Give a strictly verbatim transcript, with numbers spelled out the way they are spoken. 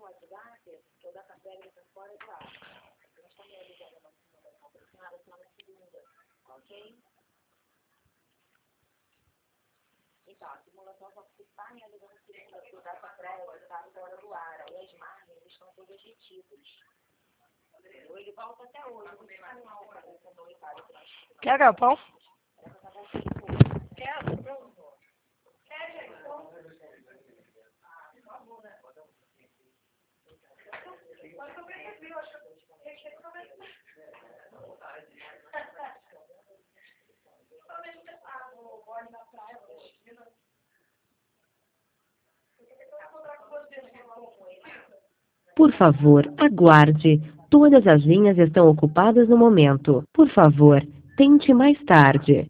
WhatsApp, que eu da Capela está fora do ar. Nós estamos realizando uma simulação aproximada só na segunda, ok? Então, a simulação só se está realizando segunda, porque o data prévia está fora do ar. Aí as margens estão todas retidas. Ele volta até hoje. Não tem mais uma hora com o comunitário que nós temos. Quer galpão? Quer? Pronto. Quer, gente? Então, ah, por favor, né? Mas eu percebi, eu acho que eu tinha que aproveitar. Talvez você tá no bordo da praia, da esquina. Eu quero encontrar com você, né? Por favor, aguarde. Todas as linhas estão ocupadas no momento. Por favor, tente mais tarde.